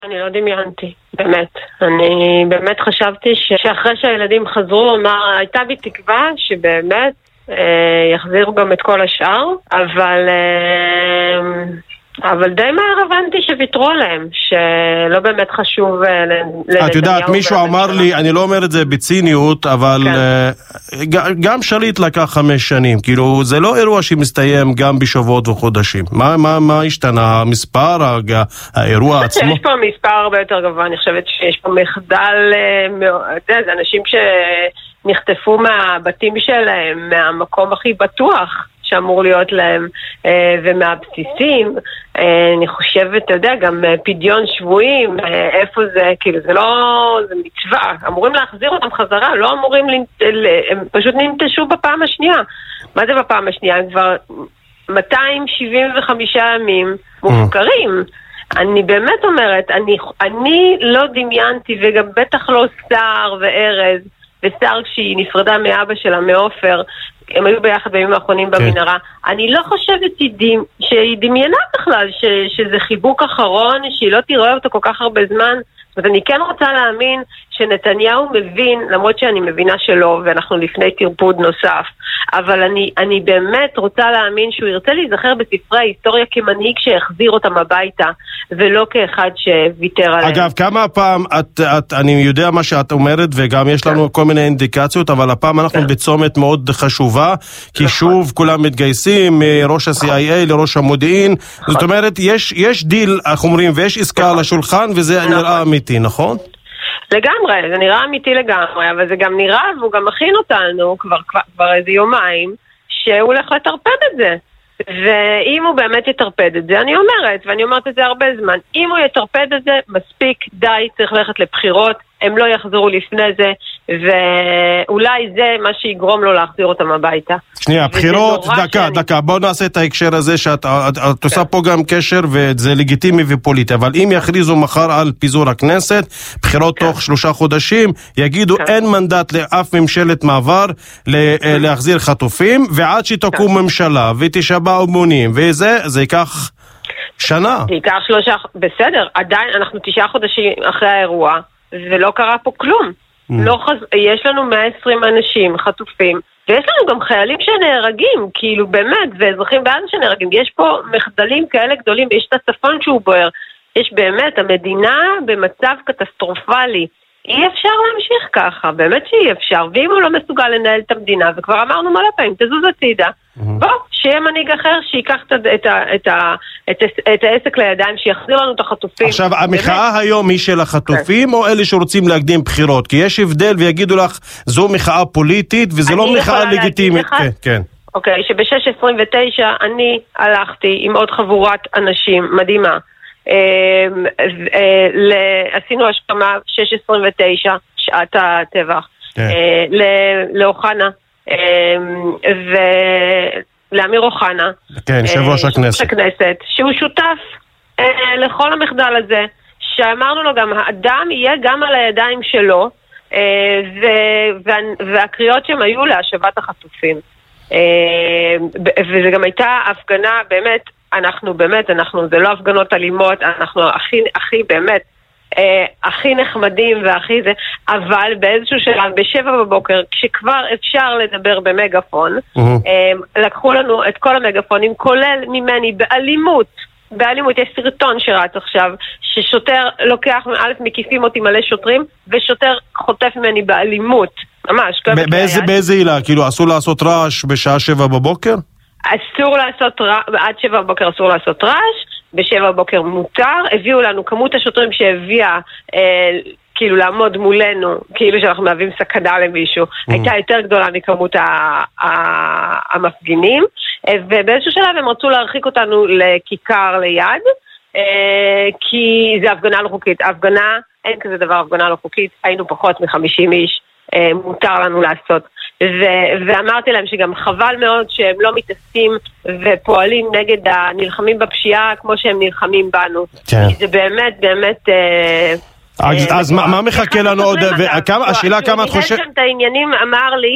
אני לא דמיינתי, באמת. אני באמת חשבתי שאחרי שהילדים חזרו, הייתה בי תקווה שבאמת יחזירו גם את כל השאר, אבל די מהר הבנתי שוויתרו עליהם, שלא באמת חשוב לנתניהו. את יודעת, מישהו אמר לי, אני לא אומר את זה בציניות, אבל גם שליט לקח 5 שנים, כאילו זה לא אירוע שמסתיים גם בשבועות וחודשים. מה השתנה? המספר, האירוע עצמו? יש פה מספר הרבה יותר גבוה, אני חושבת שיש פה מחדל, זה אנשים שנחטפו מהבתים שלהם, מהמקום הכי בטוח שאמור להיות להם, ומהבסיסים. אני חושבת, אתה יודע, גם פדיון שבויים, איפה זה, כאילו זה לא, זה מצווה, אמורים להחזיר אותם חזרה, לא אמורים, הם פשוט ננטשו בפעם השנייה. מה זה בפעם השנייה? הם כבר 275 ימים מופקרים. אני באמת אומרת, אני לא דמיינתי, וגם בטח לא שר וארז, ושר כשהיא נפרדה מאבא שלה, מאופר, הם היו ביחד בימים האחרונים במנהרה. אני לא חושבת שהיא דמיינה בכלל, שזה חיבוק אחרון, שהיא לא תראה אותו כל כך הרבה זמן. זאת אומרת, אני כן רוצה להאמין שנתניהו מבין, למרות שאני מבינה שלא, ואנחנו לפני תרפוד נוסף, אבל אני באמת רוצה להאמין שהוא ירצה להיזכר בספרי ההיסטוריה כמנהיג שהחזיר אותם הביתה, ולא כאחד שוויתר עליהם. אגב, כמה הפעם, אני יודע מה שאת אומרת, וגם יש לנו כל מיני אינדיקציות, אבל הפעם אנחנו בצומת מאוד חשובה, כי שוב כולם מתגייסים, מראש ה-CIA לראש המודיעין, זאת אומרת, יש דיל, איך אומרים, ויש עסקה על השולחן, וזה נראה אמיתי, נכון? לגמרי, זה נראה אמיתי לגמרי, אבל זה גם נראה, והוא גם מכין אותנו כבר איזה יומיים, שהוא הולך לטרפד את זה. ואם הוא באמת יטרפד את זה, אני אומרת, ואני אומרת את זה הרבה זמן, אם הוא יטרפד את זה, מספיק, די, צריך ללכת לבחירות, הם לא יחזרו לפני זה, ואולי זה מה שיגרום לו להחזיר אותם הביתה. שנייה, בחירות, דקה, בואו נעשה את ההקשר הזה, שאת עושה פה גם קשר, וזה לגיטימי ופוליטי, אבל אם יכריזו מחר על פיזור הכנסת, בחירות תוך 3 חודשים, יגידו אין מנדט לאף ממשלת מעבר להחזיר חטופים, ועד שתקום ממשלה, ותשבע אמונים, זה ייקח שנה. זה ייקח 3, בסדר, עדיין אנחנו 9 חודשים אחרי האירוע, ולא קרה פה כלום. יש לנו 120 אנשים חטופים, ויש לנו גם חיילים שנהרגים, כאילו באמת, ואזרחים בעזה שנהרגים. יש פה מחדלים כאלה גדולים, ויש את הצפון שהוא בוער. יש באמת, המדינה במצב קטסטרופלי. אי אפשר להמשיך ככה, באמת שאי אפשר. ואם הוא לא מסוגל לנהל את המדינה, וכבר אמרנו מלא פעמים, תזוז הצידה. בוא, שיהיה מנהיג אחר שיקח את העסק לידיים, שיחזיר לנו את החטופים. עכשיו, המחאה היום היא של החטופים, או אלה שרוצים להקדים בחירות? כי יש הבדל ויגידו לך, זו מחאה פוליטית, וזה לא מחאה לגיטימית. כן. אוקיי, שב-629 אני הלכתי עם עוד חבורת אנשים מדהימה. עשינו השכמה 629 שעת הטבח לאוחנה ולאמיר אוחנה, יושב ראש הכנסת, שהוא שותף לכל המחדל הזה, שאמרנו לו גם האדם יהיה גם על הידיים שלו, והקריאות שהם היו להשבת החטופים, וזה גם הייתה הפגנה באמת, זה לא הפגנות אלימות, אנחנו הכי נחמדים והכי זה, אבל באיזשהו שלב, 7 בבוקר, כשכבר אפשר לדבר במגפון, לקחו לנו את כל המגפונים, כולל ממני, באלימות, יש סרטון שרץ עכשיו, ששוטר לוקח, מקיפים אותי מלא שוטרים, ושוטר חוטף ממני באלימות, ממש. באיזה עילה? כאילו, אסור לעשות רעש בשעה 7 בבוקר? אסור לעשות רעש, עד 7 בבוקר אסור לעשות רעש, ב7 בבוקר מותר, הביאו לנו, כמות השוטרים שהביאה, כאילו לעמוד מולנו, כאילו שאנחנו מהווים סכנה למישהו, הייתה יותר גדולה מכמות המפגינים, ובאיזשהו שלב הם רצו להרחיק אותנו לכיכר ליד, כי זה הפגנה לא חוקית, הפגנה, אין כזה דבר הפגנה לא חוקית, היינו פחות מ50 איש, מותר לנו לעשות, ואמרתי להם שגם חבל מאוד שהם לא מתעסקים ופועלים נגד הנלחמים בפשיעה כמו שהם נלחמים בנו, כי זה באמת אז מה מחכה לנו עוד? השאלה כמה את חושבת... הוא ניהל שם את העניינים, אמר לי,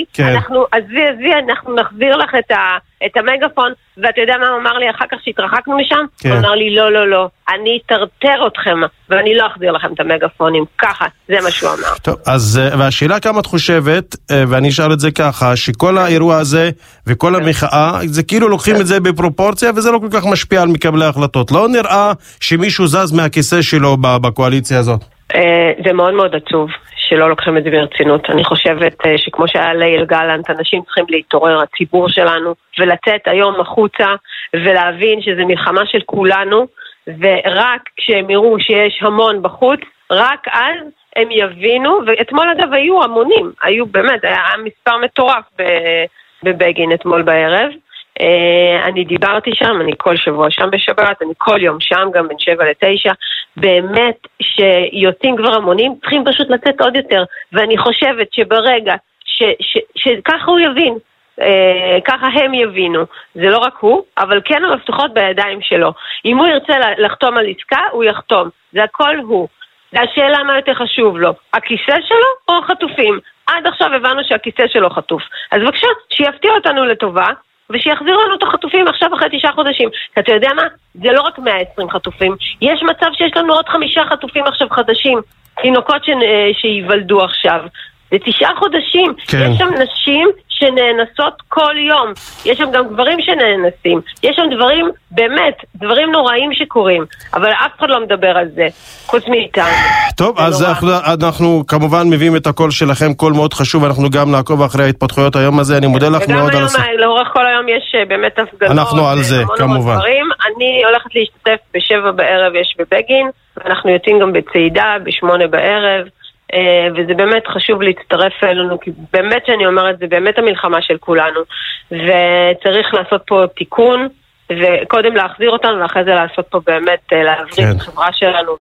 אנחנו נחזיר לך את המגפון, ואתה יודע מה הוא אמר לי אחר כך שהתרחקנו משם? הוא אמר לי, לא, אני אטרטר אתכם, ואני לא אחזיר לכם את המגפונים, ככה, זה מה שהוא אמר. טוב, אז, והשאלה כמה את חושבת, ואני אשאל את זה ככה, שכל האירוע הזה וכל המחאה, זה כאילו לוקחים את זה בפרופורציה, וזה לא כל כך משפיע על מקבלי ההחלטות. לא נראה שמישהו זז מהכיסא שלו בקואליציה הזאת. זה מאוד מאוד עצוב שלא לוקחים את זה ברצינות. אני חושבת שכמו שהיה ליל גלנט, אנשים צריכים להתעורר, הציבור שלנו, ולצאת היום החוצה ולהבין שזה מלחמה של כולנו, ורק כשהם יראו שיש המון בחוץ, רק אז הם יבינו. ואתמול אגב היו המונים, היו באמת, היה מספר מטורף בבגין אתמול בערב. אני דיברתי שם, אני כל שבוע שם בשבת, אני כל יום שם, גם בין 7 ל-9, באמת שיוצאים כבר המונים, צריכים פשוט לצאת עוד יותר, ואני חושבת שברגע שככה הוא יבין, ככה הם יבינו, זה לא רק הוא, אבל כן המפתחות בידיים שלו. אם הוא ירצה לחתום על עסקה, הוא יחתום, זה הכל הוא. זה השאלה מה יותר חשוב לו, הכיסא שלו או החטופים? עד עכשיו הבנו שהכיסא שלו חטוף, אז בבקשה, שיפתיע אותנו לטובה, ושיחזירו לנו את החטופים עכשיו אחרי 9 חודשים. אתה יודע מה? זה לא רק 120 חטופים. יש מצב שיש לנו עוד 5 חטופים עכשיו חדשים. תינוקות שיוולדו עכשיו. זה 9 חודשים. כן. יש שם נשים שנאנסות כל יום. יש שם גם גברים שנאנסים. יש שם דברים, באמת, דברים נוראים שקורים. אבל אף אחד לא מדבר על זה. חוץ מאיתנו. טוב, אז אנחנו כמובן מביאים את הקול שלכם, קול מאוד חשוב. אנחנו גם נעקוב אחרי ההתפתחויות היום הזה. אני מודה לך מאוד על זה. לאורך כל היום יש באמת הפגנות. אנחנו על זה, כמובן. אני הולכת להשתתף ב7 בערב, יש בבגין. ואנחנו יוצאים גם בצעידה, ב8 בערב. וזה באמת חשוב להצטרף אלינו, כי באמת שאני אומרת, זה באמת המלחמה של כולנו, וצריך לעשות פה תיקון, וקודם להחזיר אותנו, ואחרי זה לעשות פה באמת, להבריא את החברה שלנו,